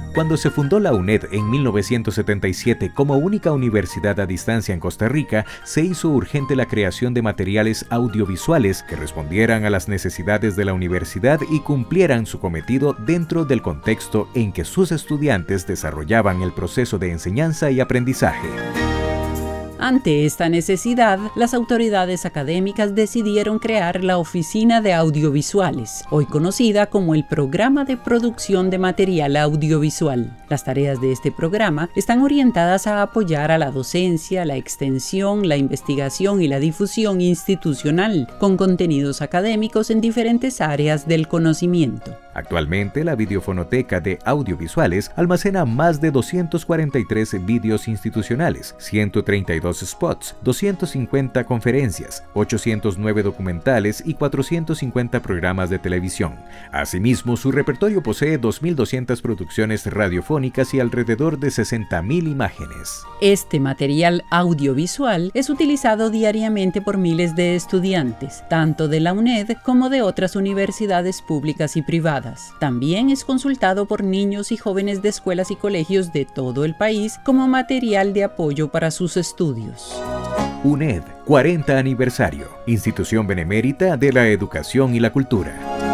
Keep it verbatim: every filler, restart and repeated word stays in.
Cuando se fundó la UNED en mil novecientos setenta y siete como única universidad a distancia en Costa Rica, se hizo urgente la creación de materiales audiovisuales que respondieran a las necesidades de la universidad y cumplieran su cometido dentro del contexto en que sus estudiantes desarrollaban el proceso de enseñanza y aprendizaje. Ante esta necesidad, las autoridades académicas decidieron crear la Oficina de Audiovisuales, hoy conocida como el Programa de Producción de Material Audiovisual. Las tareas de este programa están orientadas a apoyar a la docencia, la extensión, la investigación y la difusión institucional, con contenidos académicos en diferentes áreas del conocimiento. Actualmente, la Videofonoteca de Audiovisuales almacena más de doscientos cuarenta y tres vídeos institucionales, ciento treinta y dos spots, doscientas cincuenta conferencias, ochocientos nueve documentales y cuatrocientos cincuenta programas de televisión. Asimismo, su repertorio posee dos mil doscientas producciones radiofónicas y alrededor de sesenta mil imágenes. Este material audiovisual es utilizado diariamente por miles de estudiantes, tanto de la UNED como de otras universidades públicas y privadas. También es consultado por niños y jóvenes de escuelas y colegios de todo el país como material de apoyo para sus estudios. UNED, cuarenta aniversario, institución benemérita de la educación y la cultura.